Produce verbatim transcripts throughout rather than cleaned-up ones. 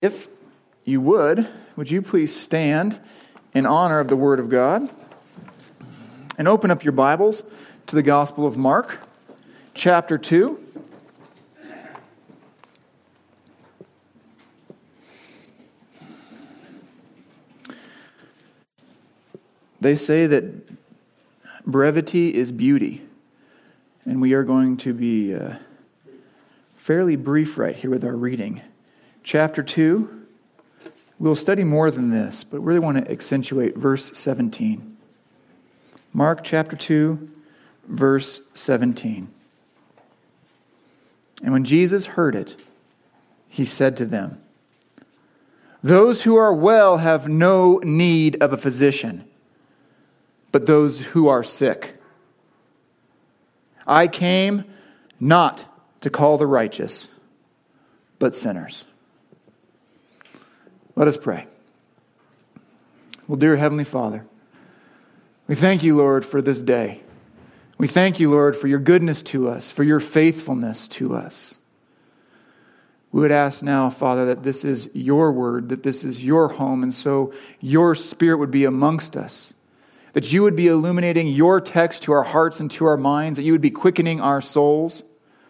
If you would, would you please stand in honor of the Word of God and open up your Bibles to the Gospel of Mark, chapter two. They say that brevity is beauty, and we are going to be uh, fairly brief right here with our reading. Chapter two, we'll study more than this, but really want to accentuate verse seventeen. Mark chapter two, verse seventeen. And when Jesus heard it, he said to them, "Those who are well have no need of a physician, but those who are sick. I came not to call the righteous, but sinners." Let us pray. Well, dear Heavenly Father, we thank you, Lord, for this day. We thank you, Lord, for your goodness to us, for your faithfulness to us. We would ask now, Father, that this is your word, that this is your home, and so your Spirit would be amongst us, that you would be illuminating your text to our hearts and to our minds, that you would be quickening our souls.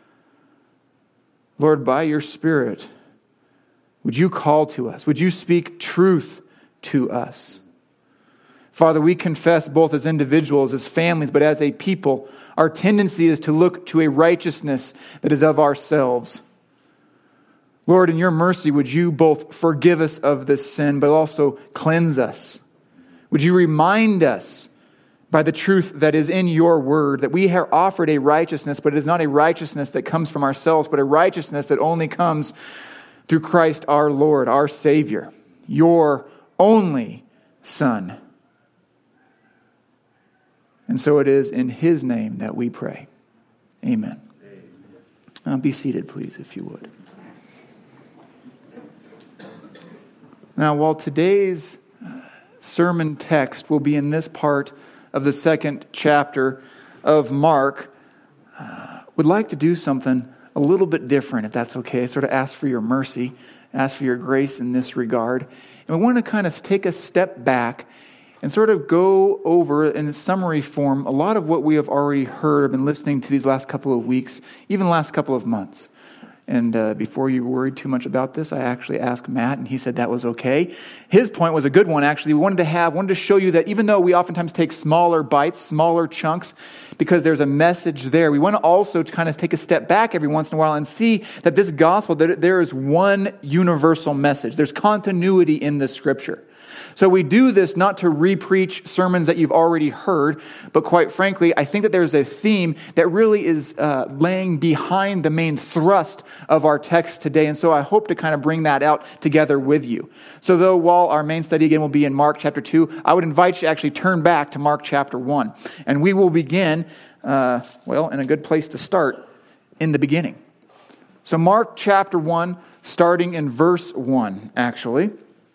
Lord, by your Spirit, would you call to us? Would you speak truth to us? Father, we confess both as individuals, as families, but as a people, our tendency is to look to a righteousness that is of ourselves. Lord, in your mercy, would you both forgive us of this sin, but also cleanse us? Would you remind us by the truth that is in your word that we are offered a righteousness, but it is not a righteousness that comes from ourselves, but a righteousness that only comes through Christ our Lord, our Savior, your only Son. And so it is in His name that we pray. Amen. Uh, be seated, please, if you would. Now, while today's sermon text will be in this part of the second chapter of Mark, uh, would like to do something a little bit different, if that's okay. Sort of ask for your mercy, ask for your grace in this regard. And we want to kind of take a step back and sort of go over in a summary form a lot of what we have already heard or been listening to these last couple of weeks, even the last couple of months. And uh, before you worried too much about this, I actually asked Matt, and he said that was okay. His point was a good one, actually. We wanted to have, wanted to show you that even though we oftentimes take smaller bites, smaller chunks, because there's a message there, we want to also kind of take a step back every once in a while and see that this gospel, that there is one universal message. There's continuity in the Scripture. So we do this not to re-preach sermons that you've already heard, but quite frankly, I think that there's a theme that really is uh, laying behind the main thrust of our text today. And so I hope to kind of bring that out together with you. So though while our main study again will be in Mark chapter two, I would invite you to actually turn back to Mark chapter one. And we will begin, uh, well, in a good place to start, in the beginning. So Mark chapter one, starting in verse one, actually,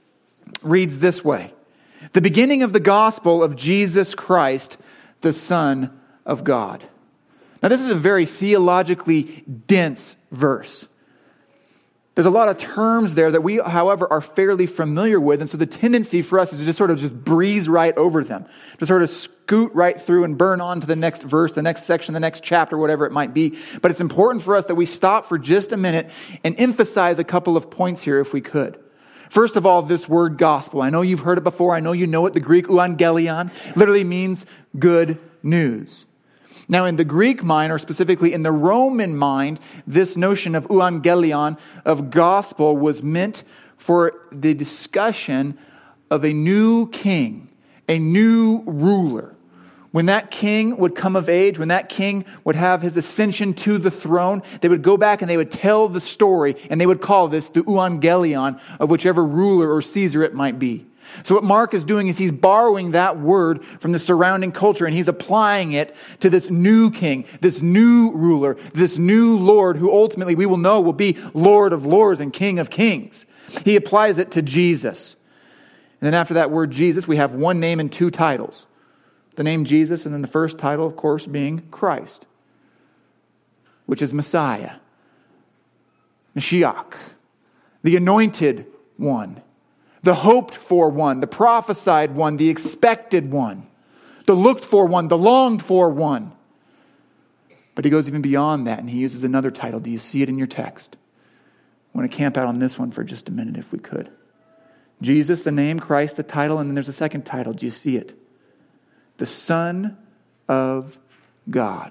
reads this way: "The beginning of the gospel of Jesus Christ, the Son of God." Now, this is a very theologically dense verse. There's a lot of terms there that we, however, are fairly familiar with, and so the tendency for us is to just sort of just breeze right over them, to sort of scoot right through and burn on to the next verse, the next section, the next chapter, whatever it might be. But it's important for us that we stop for just a minute and emphasize a couple of points here if we could. First of all, this word gospel. I know you've heard it before. I know you know it. The Greek euangelion literally means good news. Now, in the Greek mind, or specifically in the Roman mind, this notion of euangelion, of gospel, was meant for the discussion of a new king, a new ruler. When that king would come of age, when that king would have his ascension to the throne, they would go back and they would tell the story, and they would call this the euangelion of whichever ruler or Caesar it might be. So what Mark is doing is he's borrowing that word from the surrounding culture, and he's applying it to this new king, this new ruler, this new Lord, who ultimately we will know will be Lord of Lords and King of Kings. He applies it to Jesus. And then after that word Jesus, we have one name and two titles. The name Jesus, and then the first title, of course, being Christ, which is Messiah, Mashiach, the anointed one, the hoped for one, the prophesied one, the expected one, the looked for one, the longed for one. But he goes even beyond that, and he uses another title. Do you see it in your text? I want to camp out on this one for just a minute if we could. Jesus, the name, Christ, the title, and then there's a second title. Do you see it? The Son of God.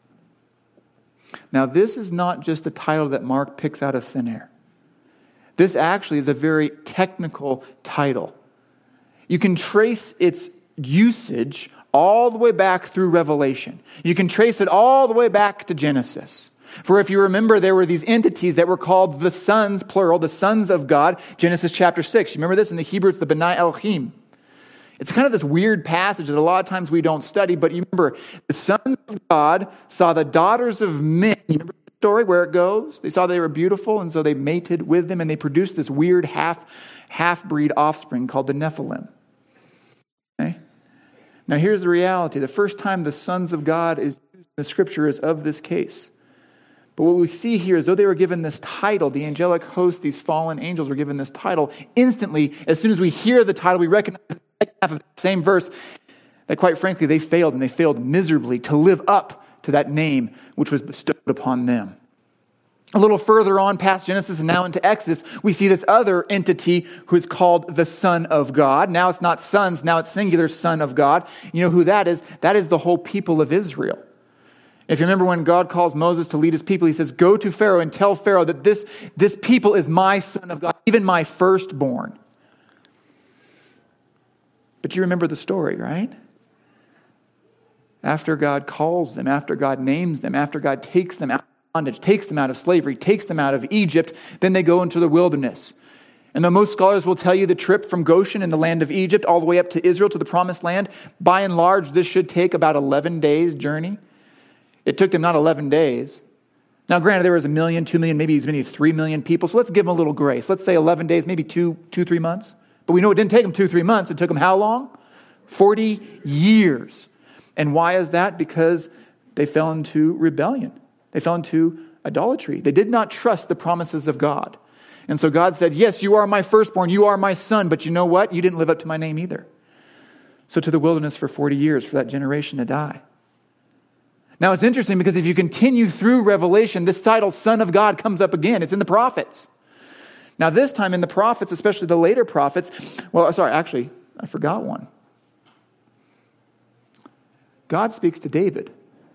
Now, this is not just a title that Mark picks out of thin air. This actually is a very technical title. You can trace its usage all the way back through Revelation. You can trace it all the way back to Genesis. For if you remember, there were these entities that were called the sons, plural, the sons of God. Genesis chapter six. You remember this? In the Hebrew, it's the B'nai Elohim. It's kind of this weird passage that a lot of times we don't study, but you remember, the sons of God saw the daughters of men. You remember the story where it goes? They saw they were beautiful, and so they mated with them, and they produced this weird half, half-breed offspring called the Nephilim. Okay? Now here's the reality. The first time the sons of God is used in the scripture is of this case. But what we see here is though they were given this title, the angelic host, these fallen angels were given this title, instantly, as soon as we hear the title, we recognize the second half of the same verse, that quite frankly, they failed, and they failed miserably to live up to that name which was bestowed upon them. A little further on past Genesis and now into Exodus, we see this other entity who is called the Son of God. Now it's not sons, now it's singular Son of God. You know who that is? That is the whole people of Israel. If you remember when God calls Moses to lead his people, he says, go to Pharaoh and tell Pharaoh that this, this people is my son of God, even my firstborn. But you remember the story, right? After God calls them, after God names them, after God takes them out of bondage, takes them out of slavery, takes them out of Egypt, then they go into the wilderness. And though most scholars will tell you the trip from Goshen in the land of Egypt all the way up to Israel, to the promised land, by and large, this should take about eleven days journey. It took them not eleven days. Now, granted, there was a million, two million, maybe as many as three million people. So let's give them a little grace. Let's say eleven days, maybe two, two, three months. But we know it didn't take them two, three months. It took them how long? forty years. And why is that? Because they fell into rebellion. They fell into idolatry. They did not trust the promises of God. And so God said, yes, you are my firstborn. You are my son. But you know what? You didn't live up to my name either. So to the wilderness for forty years for that generation to die. Now it's interesting because if you continue through Revelation, this title, Son of God, comes up again. It's in the prophets. Now this time in the prophets, especially the later prophets, well, sorry, actually, I forgot one. God speaks to David.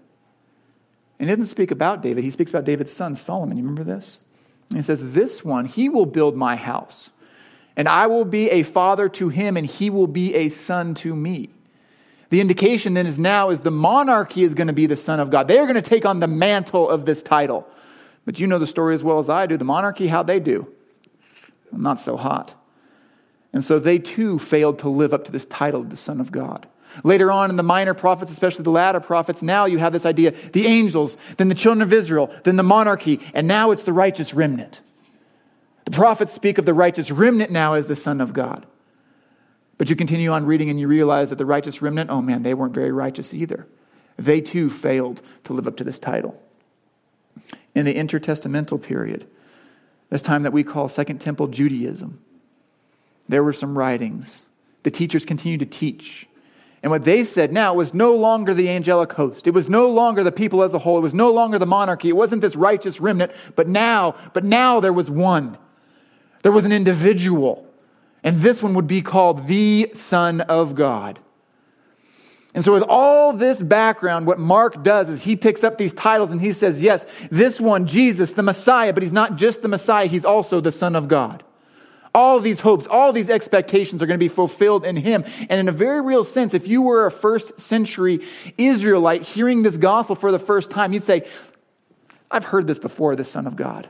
And he doesn't speak about David. He speaks about David's son, Solomon. You remember this? And he says, this one, he will build my house. And I will be a father to him, and he will be a son to me. The indication then is now is the monarchy is going to be the Son of God. They are going to take on the mantle of this title. But you know the story as well as I do. The monarchy, how'd they do? Not so hot. And so they too failed to live up to this title of the Son of God. Later on in the minor prophets, especially the latter prophets, now you have this idea, the angels, then the children of Israel, then the monarchy, and now it's the righteous remnant. The prophets speak of the righteous remnant now as the Son of God. But you continue on reading and you realize that the righteous remnant, oh man, they weren't very righteous either. They too failed to live up to this title. In the intertestamental period, this time that we call Second Temple Judaism, there were some writings. The teachers continued to teach. And what they said now was no longer the angelic host. It was no longer the people as a whole. It was no longer the monarchy. It wasn't this righteous remnant. But now, but now there was one. There was an individual. And this one would be called the Son of God. And so with all this background, what Mark does is he picks up these titles and he says, yes, this one, Jesus, the Messiah, but he's not just the Messiah, he's also the Son of God. All these hopes, all these expectations are going to be fulfilled in him. And in a very real sense, if you were a first century Israelite hearing this gospel for the first time, you'd say, I've heard this before, the Son of God.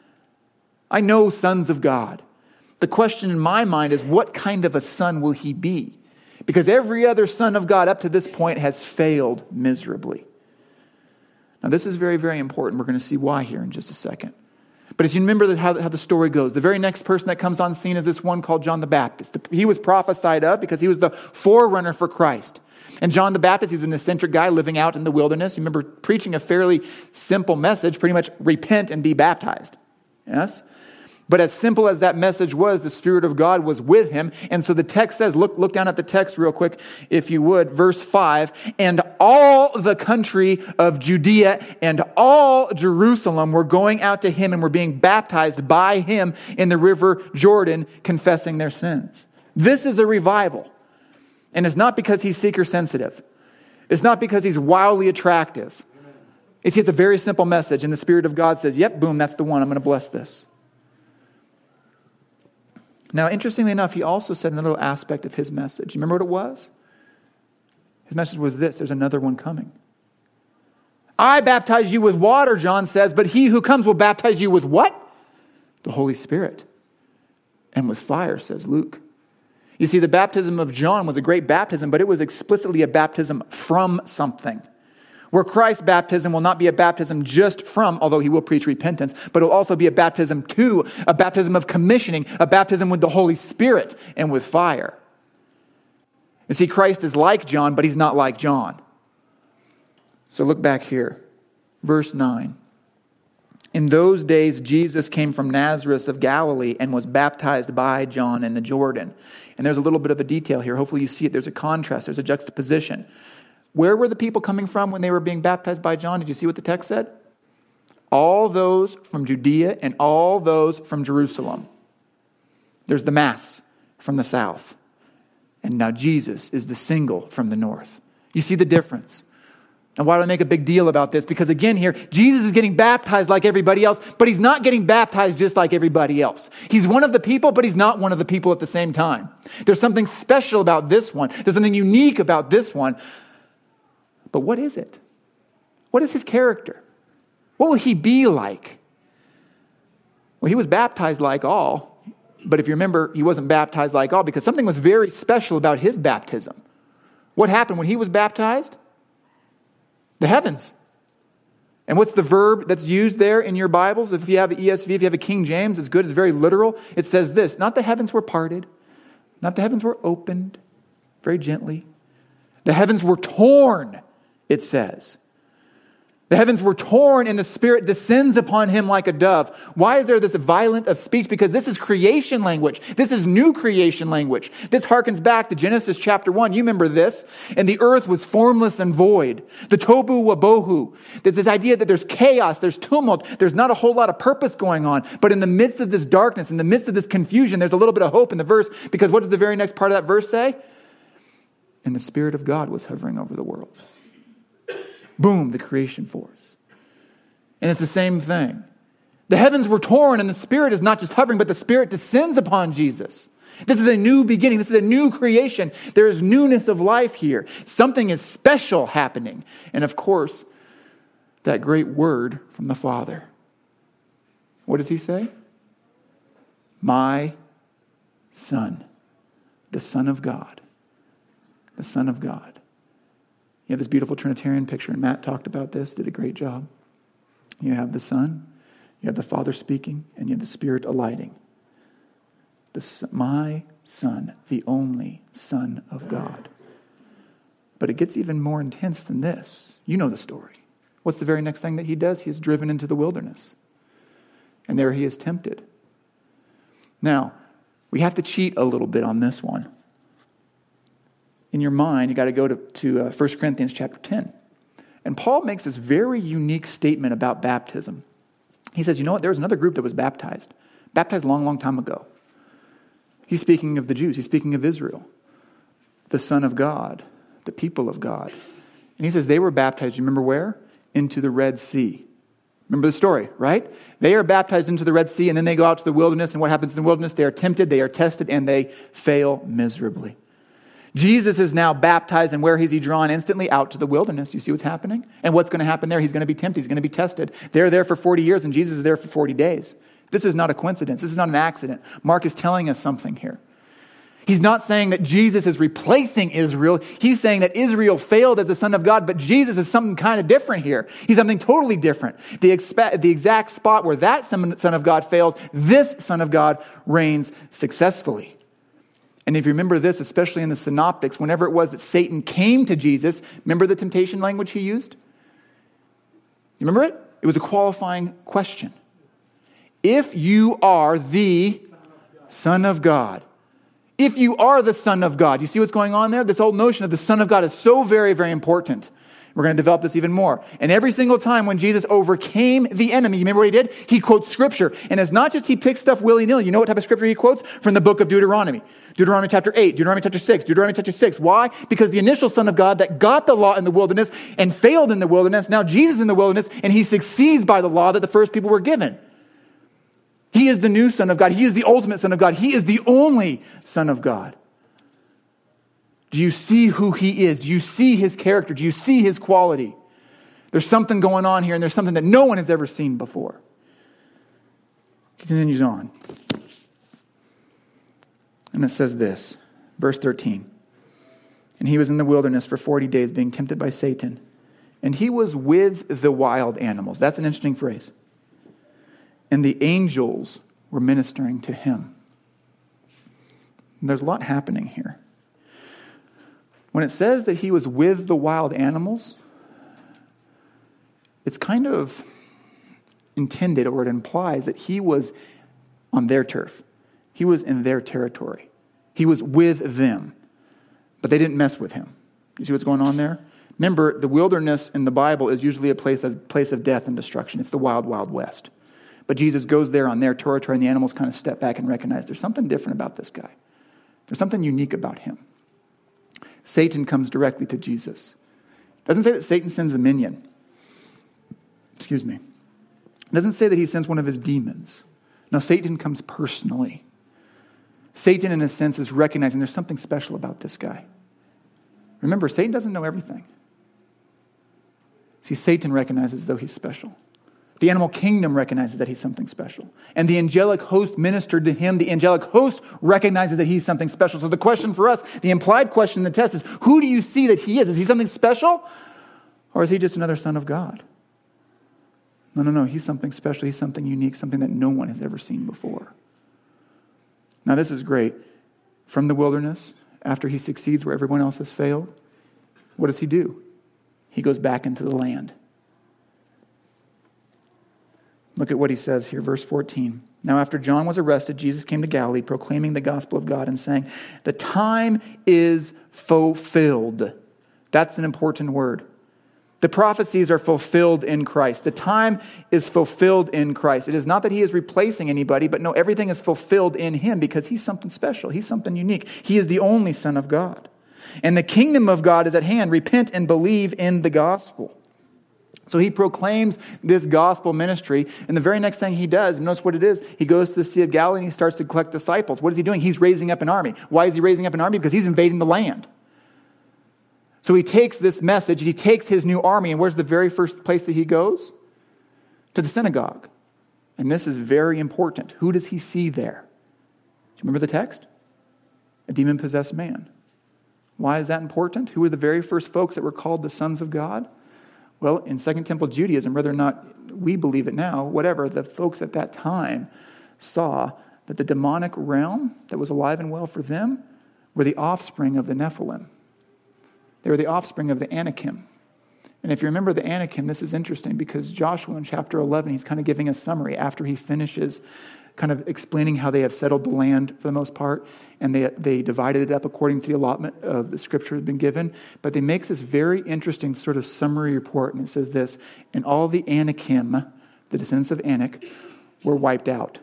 I know sons of God. The question in my mind is, what kind of a son will he be? Because every other son of God up to this point has failed miserably. Now this is very, very important. We're going to see why here in just a second. But as you remember that how, how the story goes, the very next person that comes on scene is this one called John the Baptist. He was prophesied of because he was the forerunner for Christ. And John the Baptist, he's an eccentric guy living out in the wilderness. You remember preaching a fairly simple message, pretty much repent and be baptized. Yes? But as simple as that message was, the Spirit of God was with him. And so the text says, look, look down at the text real quick, if you would, verse five, and all the country of Judea and all Jerusalem were going out to him and were being baptized by him in the river Jordan, confessing their sins. This is a revival. And it's not because he's seeker sensitive. It's not because he's wildly attractive. It's, it's a very simple message. And the Spirit of God says, yep, boom, that's the one. I'm going to bless this. Now, interestingly enough, he also said another aspect of his message. You remember what it was? His message was this: there's another one coming. I baptize you with water, John says, but he who comes will baptize you with what? The Holy Spirit. And with fire, says Luke. You see, the baptism of John was a great baptism, but it was explicitly a baptism from something. Where Christ's baptism will not be a baptism just from, although he will preach repentance, but it will also be a baptism to, a baptism of commissioning, a baptism with the Holy Spirit and with fire. You see, Christ is like John, but he's not like John. So look back here, verse nine. In those days, Jesus came from Nazareth of Galilee and was baptized by John in the Jordan. And there's a little bit of a detail here. Hopefully you see it. There's a contrast. There's a juxtaposition. Where were the people coming from when they were being baptized by John? Did you see what the text said? All those from Judea and all those from Jerusalem. There's the mass from the south. And now Jesus is the single from the north. You see the difference? And why do I make a big deal about this? Because again here, Jesus is getting baptized like everybody else, but he's not getting baptized just like everybody else. He's one of the people, but he's not one of the people at the same time. There's something special about this one. There's something unique about this one. But what is it? What is his character? What will he be like? Well, he was baptized like all, but if you remember, he wasn't baptized like all because something was very special about his baptism. What happened when he was baptized? The heavens. And what's the verb that's used there in your Bibles? If you have the E S V, if you have a King James, it's good, it's very literal. It says this: not the heavens were parted, not the heavens were opened, very gently. The heavens were torn. It says. The heavens were torn and the Spirit descends upon him like a dove. Why is there this violent of speech? Because this is creation language. This is new creation language. This harkens back to Genesis chapter one. You remember this. And the earth was formless and void. The tobu wabohu. There's this idea that there's chaos, there's tumult, there's not a whole lot of purpose going on. But in the midst of this darkness, in the midst of this confusion, there's a little bit of hope in the verse. Because what does the very next part of that verse say? And the Spirit of God was hovering over the world. Boom, the creation force. And it's the same thing. The heavens were torn and the Spirit is not just hovering, but the Spirit descends upon Jesus. This is a new beginning. This is a new creation. There is newness of life here. Something is special happening. And of course, that great word from the Father. What does he say? My Son, the Son of God. The Son of God. You have this beautiful Trinitarian picture, and Matt talked about this, did a great job. You have the Son, you have the Father speaking, and you have the Spirit alighting. The, my Son, the only Son of God. But it gets even more intense than this. You know the story. What's the very next thing that he does? He is driven into the wilderness. And there he is tempted. Now, we have to cheat a little bit on this one. In your mind, you got to go to, to uh, First Corinthians chapter ten. And Paul makes this very unique statement about baptism. He says, you know what? There was another group that was baptized. Baptized a long, long time ago. He's speaking of the Jews. He's speaking of Israel. The Son of God. The people of God. And he says they were baptized, you remember where? Into the Red Sea. Remember the story, right? They are baptized into the Red Sea, and then they go out to the wilderness. And what happens in the wilderness? They are tempted, they are tested, and they fail miserably. Jesus is now baptized, and where is he drawn? Instantly out to the wilderness. You see what's happening? And what's going to happen there? He's going to be tempted. He's going to be tested. They're there for forty years, and Jesus is there for forty days. This is not a coincidence. This is not an accident. Mark is telling us something here. He's not saying that Jesus is replacing Israel. He's saying that Israel failed as the Son of God, but Jesus is something kind of different here. He's something totally different. The, expe- the exact spot where that Son of God failed, this Son of God reigns successfully. And if you remember this, especially in the Synoptics, whenever it was that Satan came to Jesus, remember the temptation language he used? You remember it? It was a qualifying question. if you are the Son of God. If you are the Son of God. You see what's going on there? This whole notion of the Son of God is so very, very important. We're going to develop this even more. And every single time when Jesus overcame the enemy, you remember what he did? He quotes Scripture. And it's not just he picks stuff willy-nilly. You know what type of Scripture he quotes? From the book of Deuteronomy. Deuteronomy chapter eight, Deuteronomy chapter six, Deuteronomy chapter six. Why? Because the initial Son of God that got the law in the wilderness and failed in the wilderness, now Jesus in the wilderness, and he succeeds by the law that the first people were given. He is the new Son of God. He is the ultimate Son of God. He is the only Son of God. Do you see who he is? Do you see his character? Do you see his quality? There's something going on here, and there's something that no one has ever seen before. Continues on. And it says this, verse thirteen. And he was in the wilderness for forty days being tempted by Satan. And he was with the wild animals. That's an interesting phrase. And the angels were ministering to him. And there's a lot happening here. When it says that he was with the wild animals, it's kind of intended, or it implies that he was on their turf. He was in their territory. He was with them. But they didn't mess with him. You see what's going on there? Remember, the wilderness in the Bible is usually a place of, place of death and destruction. It's the wild, wild west. But Jesus goes there on their territory, and the animals kind of step back and recognize there's something different about this guy. There's something unique about him. Satan comes directly to Jesus. It doesn't say that Satan sends a minion. Excuse me. It doesn't say that he sends one of his demons. No, Satan comes personally. Satan, in a sense, is recognizing there's something special about this guy. Remember, Satan doesn't know everything. See, Satan recognizes though he's special. The animal kingdom recognizes that he's something special. And the angelic host ministered to him. The angelic host recognizes that he's something special. So the question for us, the implied question in the test is, who do you see that he is? Is he something special? Or is he just another son of God? No, no, no. He's something special. He's something unique, something that no one has ever seen before. Now this is great. From the wilderness, after he succeeds where everyone else has failed, what does he do? He goes back into the land. Look at what he says here, verse fourteen. Now after John was arrested, Jesus came to Galilee, proclaiming the gospel of God and saying, the time is fulfilled. That's an important word. The prophecies are fulfilled in Christ. The time is fulfilled in Christ. It is not that he is replacing anybody, but no, everything is fulfilled in him because he's something special. He's something unique. He is the only Son of God. And the kingdom of God is at hand. Repent and believe in the gospel. So he proclaims this gospel ministry, and the very next thing he does, notice what it is, he goes to the Sea of Galilee and he starts to collect disciples. What is he doing? He's raising up an army. Why is he raising up an army? Because he's invading the land. So he takes this message, he takes his new army, and where's the very first place that he goes? To the synagogue. And this is very important. Who does he see there? Do you remember the text? A demon-possessed man. Why is that important? Who were the very first folks that were called the sons of God? Well, in Second Temple Judaism, whether or not we believe it now, whatever, the folks at that time saw that the demonic realm that was alive and well for them were the offspring of the Nephilim. They were the offspring of the Anakim. And if you remember the Anakim, this is interesting because Joshua in chapter eleven, he's kind of giving a summary after he finishes kind of explaining how they have settled the land for the most part, and they they divided it up according to the allotment of the scripture has been given. But they makes this very interesting sort of summary report, and it says this, and all the Anakim, the descendants of Anak, were wiped out,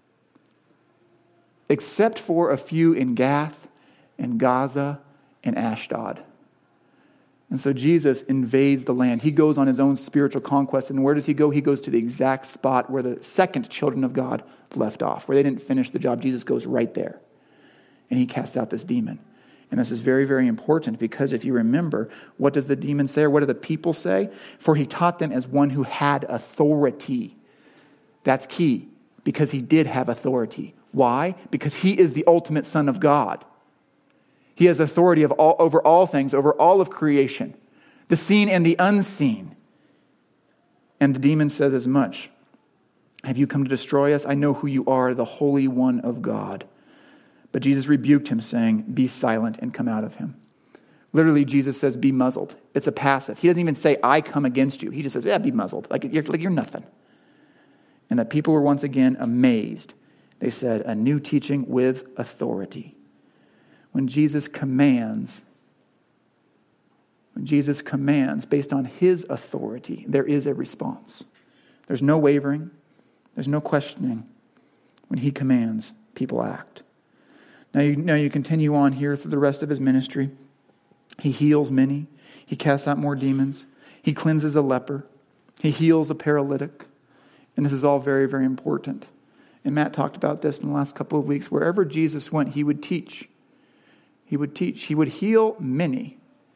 except for a few in Gath and Gaza and Ashdod. And so Jesus invades the land. He goes on his own spiritual conquest. And where does he go? He goes to the exact spot where the second children of God left off, where they didn't finish the job. Jesus goes right there. And he casts out this demon. And this is very, very important because if you remember, what does the demon say? Or what do the people say? For he taught them as one who had authority. That's key because he did have authority. Why? Because he is the ultimate Son of God. He has authority of all, over all things, over all of creation, the seen and the unseen. And the demon says as much. Have you come to destroy us? I know who you are, the Holy One of God. But Jesus rebuked him, saying, be silent and come out of him. Literally, Jesus says, be muzzled. It's a passive. He doesn't even say, I come against you. He just says, yeah, be muzzled. Like you're, like you're nothing. And the people were once again amazed. They said, a new teaching with authority. When Jesus commands, when Jesus commands based on his authority, there is a response. There's no wavering. There's no questioning. When he commands, people act. Now you, now you continue on here through the rest of his ministry. He heals many. He casts out more demons. He cleanses a leper. He heals a paralytic. And this is all very, very important. And Matt talked about this in the last couple of weeks. Wherever Jesus went, he would teach. He would teach. He would heal many.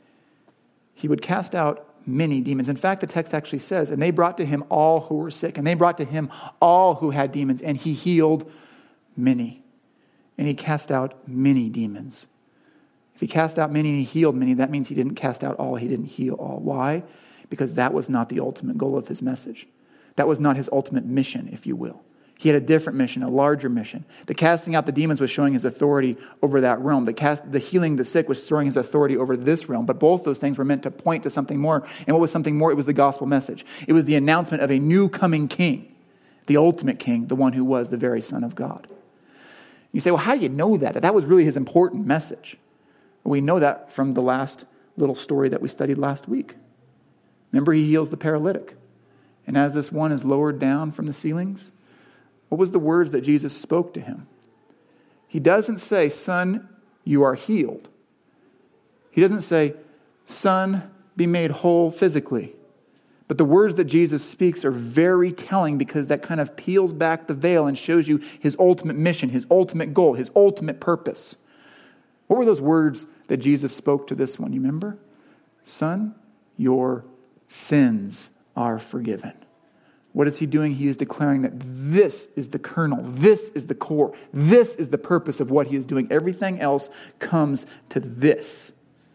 He would cast out many demons. In fact, the text actually says, and they brought to him all who were sick. And they brought to him all who had demons. And he healed many. And he cast out many demons. If he cast out many and he healed many, that means he didn't cast out all. He didn't heal all. Why? Because that was not the ultimate goal of his message. That was not his ultimate mission, if you will. He had a different mission, a larger mission. The casting out the demons was showing his authority over that realm. The cast, the healing the sick was showing his authority over this realm. But both those things were meant to point to something more. And what was something more? It was the gospel message. It was the announcement of a new coming king, the ultimate king, the one who was the very Son of God. You say, well, how do you know that? That that was really his important message. Well, we know that from the last little story that we studied last week. Remember, he heals the paralytic. And as this one is lowered down from the ceilings, what was the words that Jesus spoke to him? He doesn't say, son, you are healed. He doesn't say, son, be made whole physically. But the words that Jesus speaks are very telling because that kind of peels back the veil and shows you his ultimate mission, his ultimate goal, his ultimate purpose. What were those words that Jesus spoke to this one? You remember? Son, your sins are forgiven. What is he doing? He is declaring that this is the kernel, this is the core, this is the purpose of what he is doing. Everything else comes to this.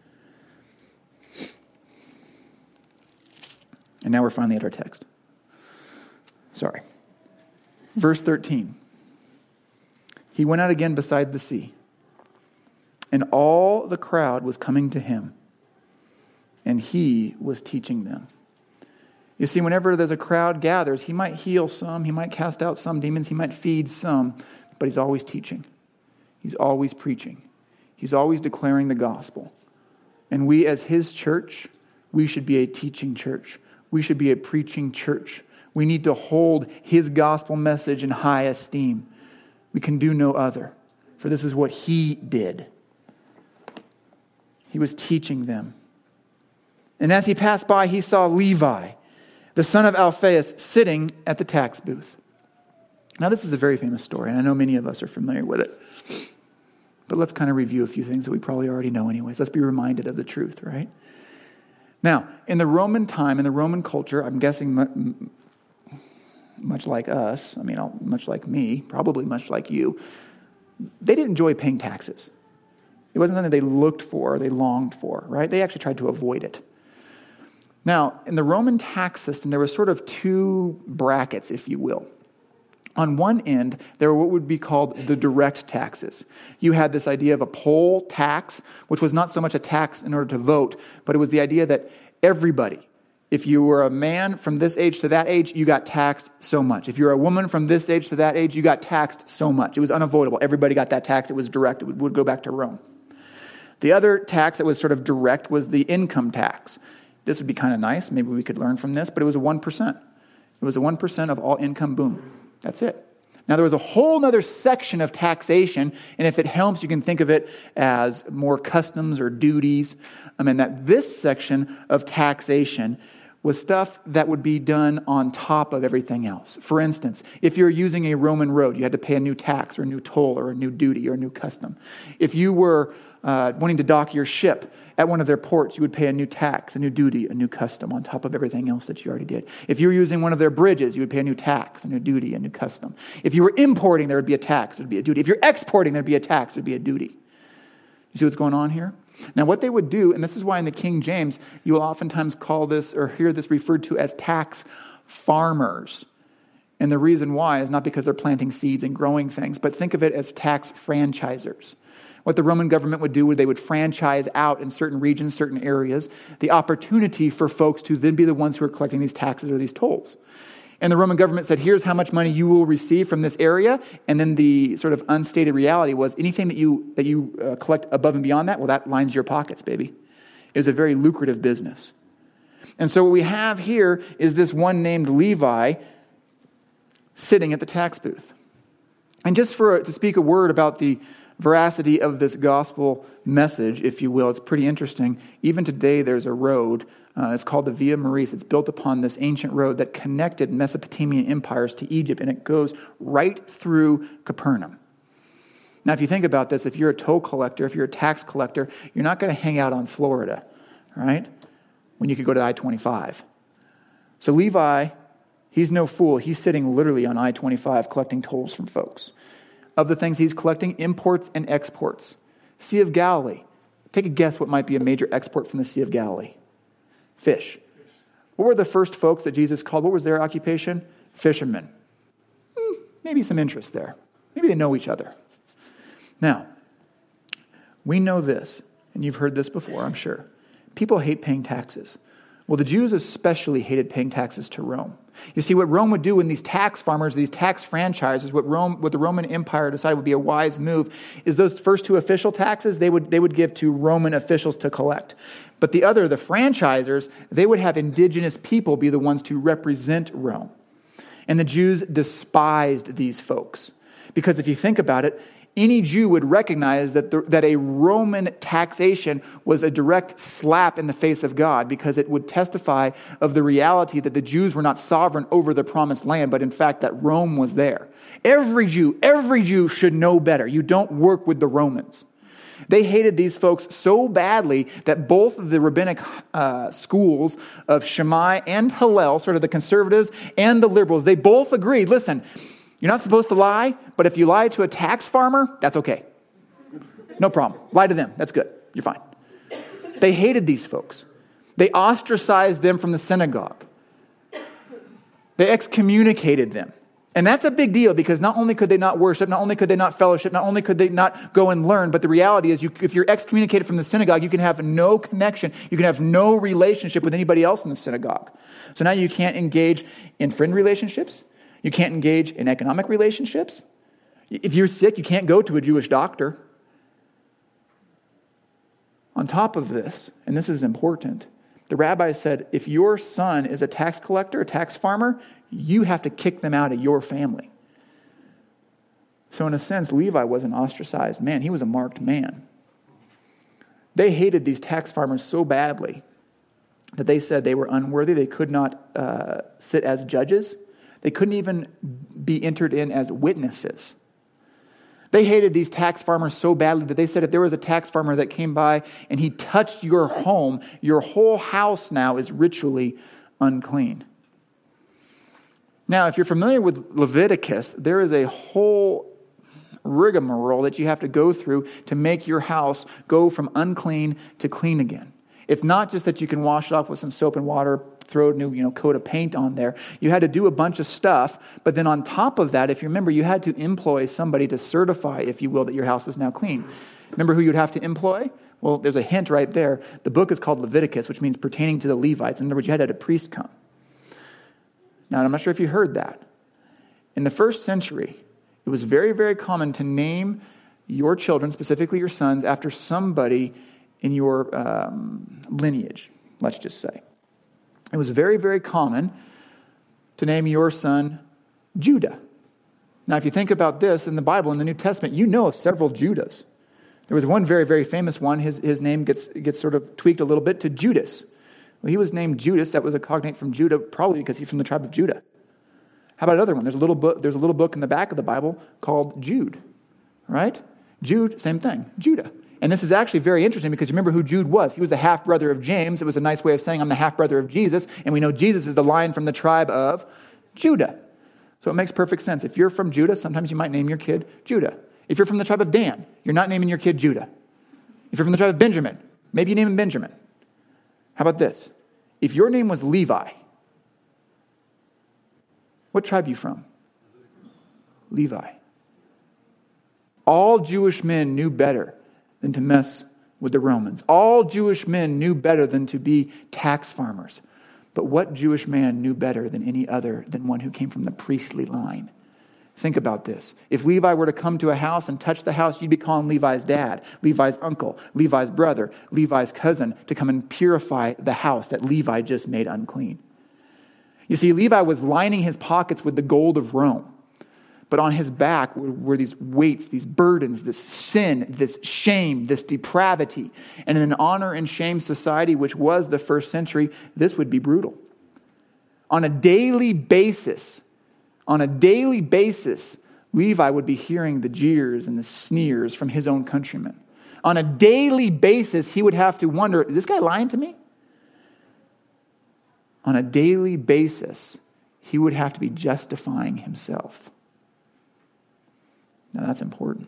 And now we're finally at our text. Sorry. Verse thirteen. He went out again beside the sea, and all the crowd was coming to him, and he was teaching them. You see, whenever there's a crowd gathers, he might heal some, he might cast out some demons, he might feed some, but he's always teaching. He's always preaching. He's always declaring the gospel. And we as his church, we should be a teaching church. We should be a preaching church. We need to hold his gospel message in high esteem. We can do no other, for this is what he did. He was teaching them. And as he passed by, he saw Levi, the son of Alphaeus, sitting at the tax booth. Now, this is a very famous story, and I know many of us are familiar with it. But let's kind of review a few things that we probably already know anyways. Let's be reminded of the truth, right? Now, in the Roman time, in the Roman culture, I'm guessing much like us, I mean, much like me, probably much like you, they didn't enjoy paying taxes. It wasn't something they looked for or they longed for, right? They actually tried to avoid it. Now, in the Roman tax system, there were sort of two brackets, if you will. On one end, there were what would be called the direct taxes. You had this idea of a poll tax, which was not so much a tax in order to vote, but it was the idea that everybody, if you were a man from this age to that age, you got taxed so much. If you're a woman from this age to that age, you got taxed so much. It was unavoidable. Everybody got that tax. It was direct. It would, would go back to Rome. The other tax that was sort of direct was the income tax. This would be kind of nice. Maybe we could learn from this, but it was a one percent. It was a one percent of all income, boom. That's it. Now, there was a whole other section of taxation, and if it helps, you can think of it as more customs or duties. I mean, that this section of taxation was stuff that would be done on top of everything else. For instance, if you're using a Roman road, you had to pay a new tax or a new toll or a new duty or a new custom. If you were uh, wanting to dock your ship at one of their ports, you would pay a new tax, a new duty, a new custom on top of everything else that you already did. If you were using one of their bridges, you would pay a new tax, a new duty, a new custom. If you were importing, there would be a tax, there would be a duty. If you're exporting, there'd be a tax, there'd be a duty. You see what's going on here? Now, what they would do, and this is why in the King James, you will oftentimes call this or hear this referred to as tax farmers. And the reason why is not because they're planting seeds and growing things, but think of it as tax franchisers. What the Roman government would do would they would franchise out in certain regions, certain areas, the opportunity for folks to then be the ones who are collecting these taxes or these tolls. And the Roman government said, here's how much money you will receive from this area. And then the sort of unstated reality was anything that you that you uh, collect above and beyond that, well, that lines your pockets, baby. It was a very lucrative business. And so what we have here is this one named Levi sitting at the tax booth. And just for to speak a word about the veracity of this gospel message, if you will, it's pretty interesting. Even today there's a road, uh, it's called the Via Maris. It's built upon this ancient road that connected Mesopotamian empires to Egypt, and it goes right through Capernaum. Now, if you think about this, if you're a toll collector, if you're a tax collector, you're not going to hang out on Florida, right? When you could go to I twenty-five. So Levi, he's no fool. He's sitting literally on I twenty-five collecting tolls from folks. Of the things he's collecting, imports and exports. Sea of Galilee. Take a guess what might be a major export from the Sea of Galilee. Fish. What were the first folks that Jesus called? What was their occupation? Fishermen. Hmm, maybe some interest there. Maybe they know each other. Now, we know this, and you've heard this before, I'm sure. People hate paying taxes. Well, the Jews especially hated paying taxes to Rome. You see, what Rome would do when these tax farmers, these tax franchises, what Rome, what the Roman Empire decided would be a wise move, is those first two official taxes they would they would give to Roman officials to collect. But the other, the franchisers, they would have indigenous people be the ones to represent Rome. And the Jews despised these folks. Because if you think about it, any Jew would recognize that the, that a Roman taxation was a direct slap in the face of God, because it would testify of the reality that the Jews were not sovereign over the promised land, but in fact that Rome was there. Every Jew, every Jew should know better. You don't work with the Romans. They hated these folks so badly that both of the rabbinic uh, schools of Shammai and Hillel, sort of the conservatives and the liberals, they both agreed, listen, you're not supposed to lie, but if you lie to a tax farmer, that's okay. No problem. Lie to them. That's good. You're fine. They hated these folks. They ostracized them from the synagogue. They excommunicated them. And that's a big deal, because not only could they not worship, not only could they not fellowship, not only could they not go and learn, but the reality is you, if you're excommunicated from the synagogue, you can have no connection, you can have no relationship with anybody else in the synagogue. So now you can't engage in friend relationships. You can't engage in economic relationships. If you're sick, you can't go to a Jewish doctor. On top of this, and this is important, the rabbi said, if your son is a tax collector, a tax farmer, you have to kick them out of your family. So in a sense, Levi was an ostracized man. He was a marked man. They hated these tax farmers so badly that they said they were unworthy. They could not uh, sit as judges. They couldn't even be entered in as witnesses. They hated these tax farmers so badly that they said if there was a tax farmer that came by and he touched your home, your whole house now is ritually unclean. Now, if you're familiar with Leviticus, there is a whole rigmarole that you have to go through to make your house go from unclean to clean again. It's not just that you can wash it off with some soap and water, throw a new you know, coat of paint on there. You had to do a bunch of stuff, but then on top of that, if you remember, you had to employ somebody to certify, if you will, that your house was now clean. Remember who you'd have to employ? Well, there's a hint right there. The book is called Leviticus, which means pertaining to the Levites. In other words, you had to have a priest come. Now, I'm not sure if you heard that. In the first century, it was very, very common to name your children, specifically your sons, after somebody in your um, lineage, let's just say. It was very, very common to name your son Judah. Now, if you think about this in the Bible, in the New Testament, you know of several Judahs. There was one very, very famous one. His, his name gets, gets sort of tweaked a little bit to Judas. Well, he was named Judas. That was a cognate from Judah, probably because he's from the tribe of Judah. How about another one? There's a little book, there's a little book in the back of the Bible called Jude, right? Jude, same thing, Judah. And this is actually very interesting because remember who Jude was. He was the half-brother of James. It was a nice way of saying I'm the half-brother of Jesus. And we know Jesus is the line from the tribe of Judah. So it makes perfect sense. If you're from Judah, sometimes you might name your kid Judah. If you're from the tribe of Dan, you're not naming your kid Judah. If you're from the tribe of Benjamin, maybe you name him Benjamin. How about this? If your name was Levi, what tribe are you from? Levi. All Jewish men knew better than to mess with the Romans. All Jewish men knew better than to be tax farmers. But what Jewish man knew better than any other than one who came from the priestly line? Think about this. If Levi were to come to a house and touch the house, you'd be calling Levi's dad, Levi's uncle, Levi's brother, Levi's cousin to come and purify the house that Levi just made unclean. You see, Levi was lining his pockets with the gold of Rome. But on his back were, were these weights, these burdens, this sin, this shame, this depravity. And in an honor and shame society, which was the first century, this would be brutal. On a daily basis, on a daily basis, Levi would be hearing the jeers and the sneers from his own countrymen. On a daily basis, he would have to wonder, is this guy lying to me? On a daily basis, he would have to be justifying himself. Now that's important.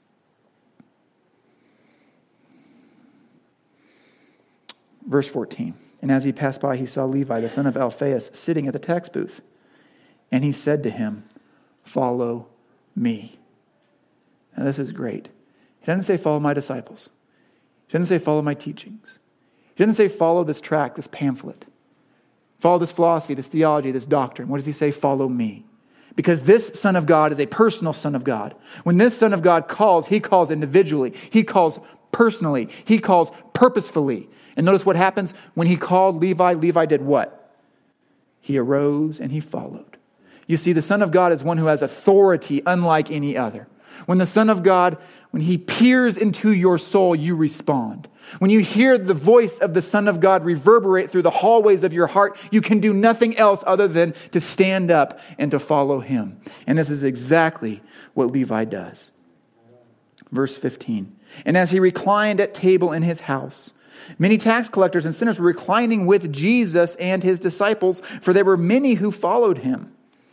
Verse fourteen. And as he passed by, he saw Levi, the son of Alphaeus, sitting at the tax booth. And he said to him, follow me. Now this is great. He doesn't say follow my disciples. He doesn't say follow my teachings. He doesn't say follow this tract, this pamphlet. Follow this philosophy, this theology, this doctrine. What does he say? Follow me. Because this Son of God is a personal Son of God. When this Son of God calls, he calls individually. He calls personally. He calls purposefully. And notice what happens when he called Levi. Levi did what? He arose and he followed. You see, the Son of God is one who has authority unlike any other. When the Son of God, when he peers into your soul, you respond. When you hear the voice of the Son of God reverberate through the hallways of your heart, you can do nothing else other than to stand up and to follow him. And this is exactly what Levi does. Verse fifteen. And as he reclined at table in his house, many tax collectors and sinners were reclining with Jesus and his disciples, for there were many who followed him.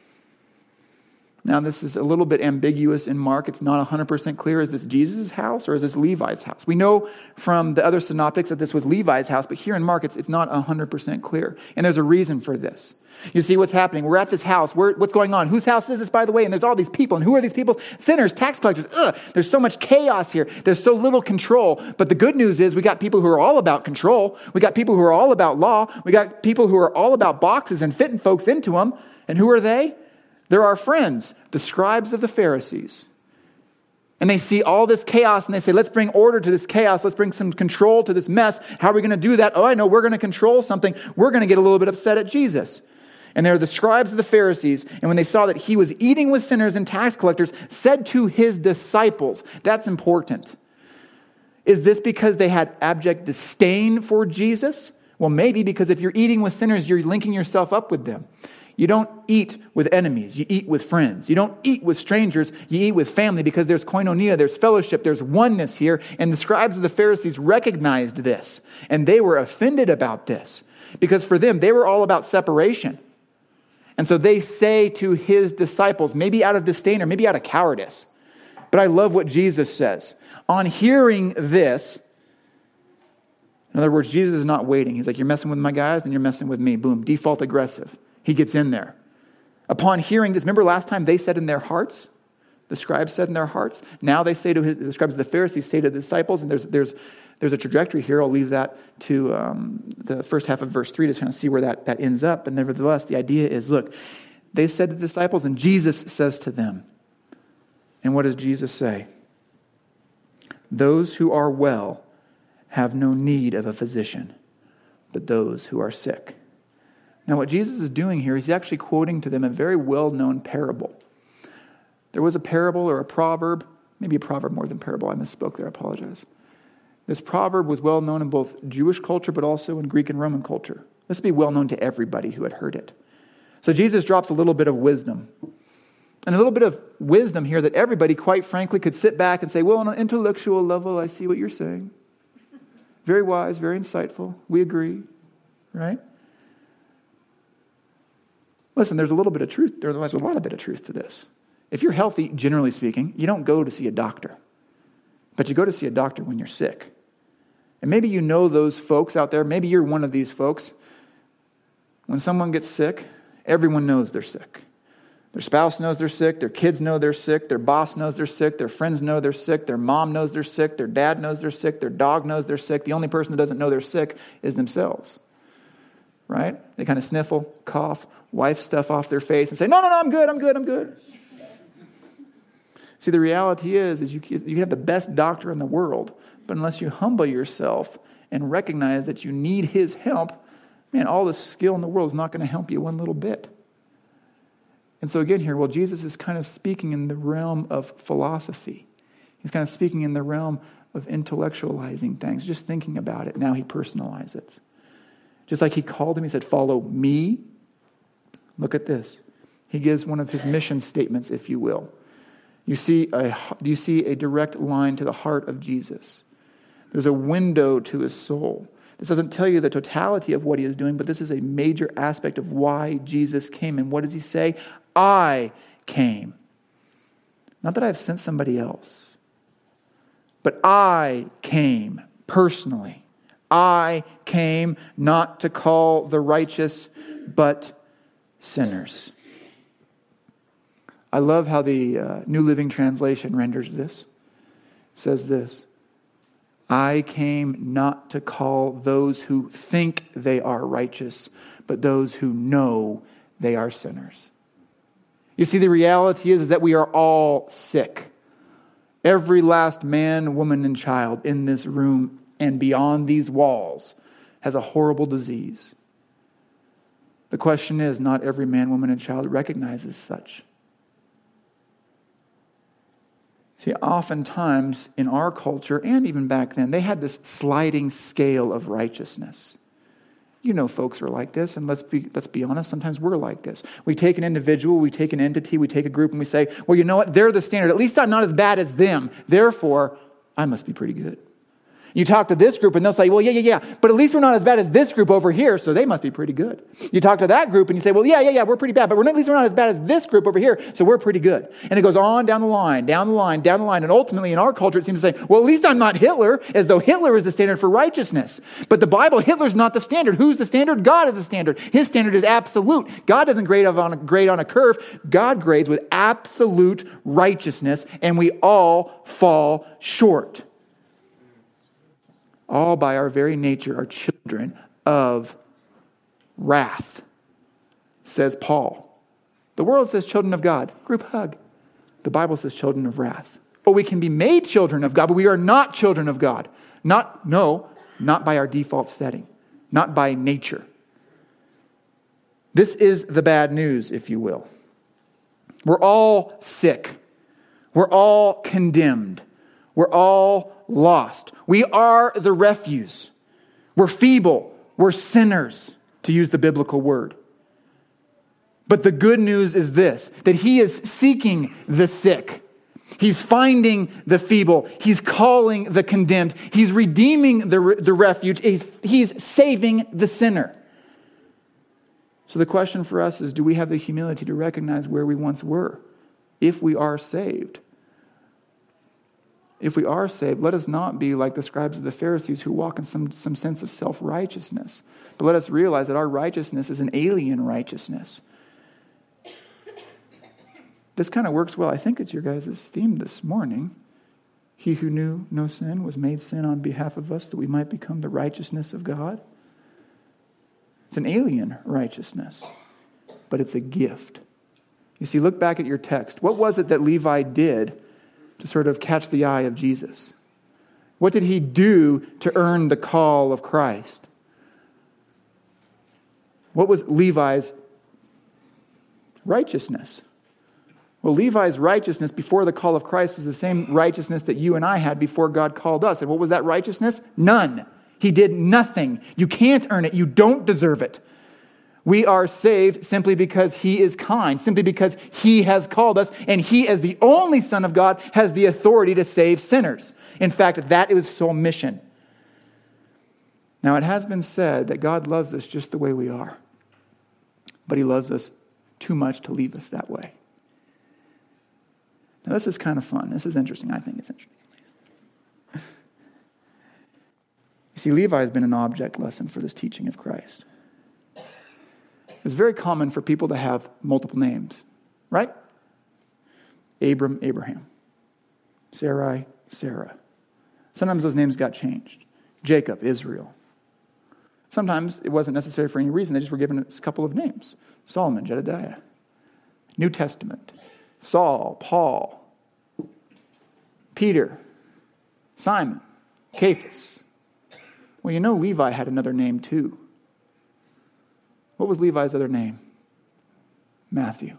Now, this is a little bit ambiguous in Mark. It's not one hundred percent clear. Is this Jesus' house or is this Levi's house? We know from the other synoptics that this was Levi's house, but here in Mark, it's, it's not one hundred percent clear. And there's a reason for this. You see what's happening. We're at this house. We're, what's going on? Whose house is this, by the way? And there's all these people. And who are these people? Sinners, tax collectors. Ugh, there's so much chaos here. There's so little control. But the good news is we got people who are all about control. We got people who are all about law. We got people who are all about boxes and fitting folks into them. And who are they? They're our friends, the scribes of the Pharisees. And they see all this chaos and they say, let's bring order to this chaos. Let's bring some control to this mess. How are we going to do that? Oh, I know, we're going to control something. We're going to get a little bit upset at Jesus. And they're the scribes of the Pharisees. And when they saw that he was eating with sinners and tax collectors, said to his disciples, that's important. Is this because they had abject disdain for Jesus? Well, maybe, because if you're eating with sinners, you're linking yourself up with them. You don't eat with enemies. You eat with friends. You don't eat with strangers. You eat with family, because there's koinonia, there's fellowship, there's oneness here. And the scribes of the Pharisees recognized this. And they were offended about this. Because for them, they were all about separation. And so they say to his disciples, maybe out of disdain or maybe out of cowardice. But I love what Jesus says. On hearing this, in other words, Jesus is not waiting. He's like, you're messing with my guys, then you're messing with me. Boom, default aggressive. He gets in there. Upon hearing this, remember last time they said in their hearts, the scribes said in their hearts, now they say to his, the scribes of the Pharisees say to the disciples, and there's there's there's a trajectory here. I'll leave that to um, the first half of verse three to kind of see where that, that ends up. But nevertheless, the idea is, look, they said to the disciples, and Jesus says to them. And what does Jesus say? Those who are well have no need of a physician, but those who are sick. Now, what Jesus is doing here, he's actually quoting to them a very well-known parable. There was a parable or a proverb, maybe a proverb more than parable. I misspoke there, I apologize. This proverb was well-known in both Jewish culture, but also in Greek and Roman culture. This would be well-known to everybody who had heard it. So Jesus drops a little bit of wisdom. And a little bit of wisdom here that everybody, quite frankly, could sit back and say, well, on an intellectual level, I see what you're saying. Very wise, very insightful. We agree, right? Listen, there's a little bit of truth. There's a lot of bit of truth to this. If you're healthy, generally speaking, you don't go to see a doctor. But you go to see a doctor when you're sick. And maybe you know those folks out there. Maybe you're one of these folks. When someone gets sick, everyone knows they're sick. Their spouse knows they're sick. Their kids know they're sick. Their boss knows they're sick. Their friends know they're sick. Their mom knows they're sick. Their dad knows they're sick. Their dog knows they're sick. The only person that doesn't know they're sick is themselves. right? They kind of sniffle, cough, wipe stuff off their face and say, no, no, no, I'm good, I'm good, I'm good. See, the reality is, is you, you can have the best doctor in the world, but unless you humble yourself and recognize that you need his help, man, all the skill in the world is not going to help you one little bit. And so again here, well, Jesus is kind of speaking in the realm of philosophy. He's kind of speaking in the realm of intellectualizing things, just thinking about it. Now he personalizes it. Just like he called him, he said, follow me. Look at this. He gives one of his mission statements, if you will. You see a, you see a direct line to the heart of Jesus. There's a window to his soul. This doesn't tell you the totality of what he is doing, but this is a major aspect of why Jesus came. And what does he say? I came. Not that I've sent somebody else, but I came personally. I came not to call the righteous, but sinners. I love how the uh, New Living Translation renders this. It says this, I came not to call those who think they are righteous, but those who know they are sinners. You see, the reality is, is that we are all sick. Every last man, woman, and child in this room and beyond these walls has a horrible disease. The question is, not every man, woman, and child recognizes such. See, oftentimes in our culture, and even back then, they had this sliding scale of righteousness. You know folks are like this, and let's be let's be honest, sometimes we're like this. We take an individual, we take an entity, we take a group, and we say, well, you know what? They're the standard. At least I'm not as bad as them. Therefore, I must be pretty good. You talk to this group and they'll say, well, yeah, yeah, yeah, but at least we're not as bad as this group over here, so they must be pretty good. You talk to that group and you say, well, yeah, yeah, yeah, we're pretty bad, but we're not, at least we're not as bad as this group over here, so we're pretty good. And it goes on down the line, down the line, down the line, and ultimately in our culture it seems to say, well, at least I'm not Hitler, as though Hitler is the standard for righteousness. But the Bible, Hitler's not the standard. Who's the standard? God is the standard. His standard is absolute. God doesn't grade on a, grade on a curve. God grades with absolute righteousness, and we all fall short. All by our very nature are children of wrath, says Paul. The world says children of God. Group hug. The Bible says children of wrath. But we can be made children of God, but we are not children of God. Not, no, not by our default setting. Not by nature. This is the bad news, if you will. We're all sick. We're all condemned. We're all lost. We are the refuse. We're feeble. We're sinners, to use the biblical word. But the good news is this, that he is seeking the sick. He's finding the feeble. He's calling the condemned. He's redeeming the, the refuge. He's, he's saving the sinner. So the question for us is, do we have the humility to recognize where we once were, if we are saved? If we are saved, let us not be like the scribes of the Pharisees who walk in some, some sense of self-righteousness. But let us realize that our righteousness is an alien righteousness. This kind of works well. I think it's your guys' theme this morning. He who knew no sin was made sin on behalf of us that we might become the righteousness of God. It's an alien righteousness, but it's a gift. You see, look back at your text. What was it that Levi did to sort of catch the eye of Jesus? What did he do to earn the call of Christ? What was Levi's righteousness? Well, Levi's righteousness before the call of Christ was the same righteousness that you and I had before God called us. And what was that righteousness? None. He did nothing. You can't earn it. You don't deserve it. We are saved simply because he is kind, simply because he has called us, and he, as the only Son of God, has the authority to save sinners. In fact, that is his sole mission. Now, it has been said that God loves us just the way we are, but he loves us too much to leave us that way. Now, this is kind of fun. This is interesting. I think it's interesting. You see, Levi has been an object lesson for this teaching of Christ. It's very common for people to have multiple names, right? Abram, Abraham. Sarai, Sarah. Sometimes those names got changed. Jacob, Israel. Sometimes it wasn't necessary for any reason. They just were given a couple of names. Solomon, Jedediah. New Testament. Saul, Paul, Peter, Simon, Cephas. Well, you know Levi had another name too. What was Levi's other name? Matthew.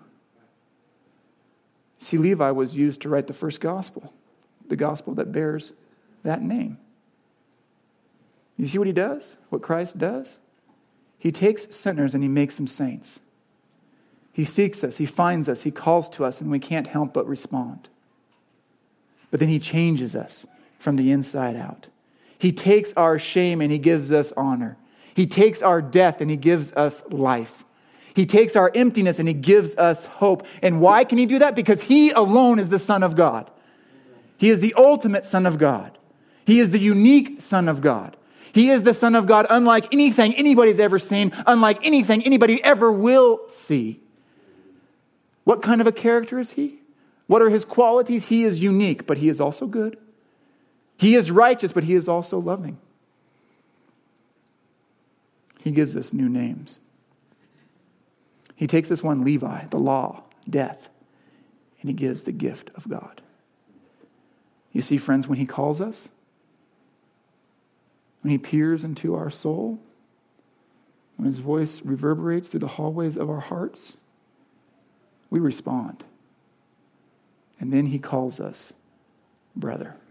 See, Levi was used to write the first gospel, the gospel that bears that name. You see what he does? What Christ does? He takes sinners and he makes them saints. He seeks us, he finds us, he calls to us, and we can't help but respond. But then he changes us from the inside out. He takes our shame and he gives us honor. He takes our death and he gives us life. He takes our emptiness and he gives us hope. And why can he do that? Because he alone is the Son of God. He is the ultimate Son of God. He is the unique Son of God. He is the Son of God unlike anything anybody's ever seen, unlike anything anybody ever will see. What kind of a character is he? What are his qualities? He is unique, but he is also good. He is righteous, but he is also loving. He gives us new names. He takes this one, Levi, the law, death, and he gives the gift of God. You see, friends, when he calls us, when he peers into our soul, when his voice reverberates through the hallways of our hearts, we respond. And then he calls us brother.